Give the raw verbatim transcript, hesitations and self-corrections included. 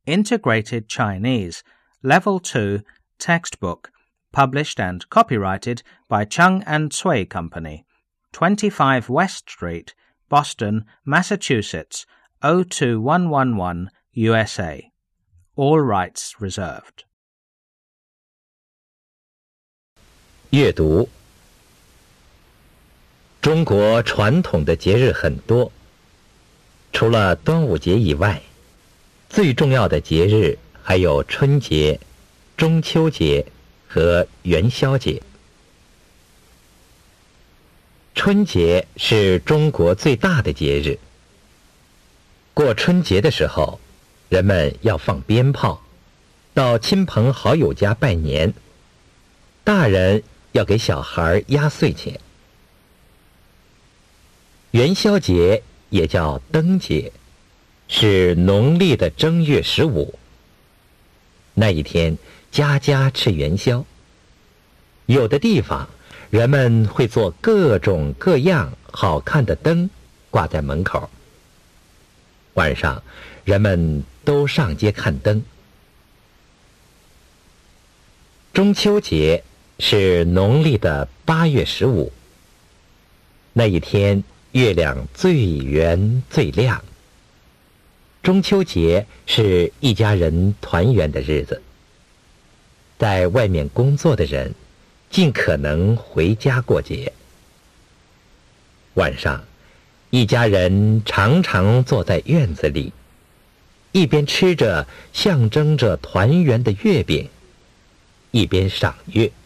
Integrated Chinese, Level two, Textbook, published and copyrighted by Chung and Tsui Company, twenty-five West Street, Boston, Massachusetts, oh two one one one, U S A. All rights reserved. 阅读。中国传统的节日很多，除了端午节以外，最重要的节日还有春节、中秋节和元宵节。春节是中国最大的节日。过春节的时候，人们要放鞭炮，到亲朋好友家拜年，大人要给小孩压岁钱。元宵节也叫灯节，是农历的正月十五。那一天，家家吃元宵。有的地方，人们会做各种各样好看的灯，挂在门口。晚上，人们都上街看灯。中秋节是农历的八月十五。那一天，月亮最圆最亮。中秋节是一家人团圆的日子。在外面工作的人，尽可能回家过节。晚上，一家人常常坐在院子里，一边吃着象征着团圆的月饼，一边赏月。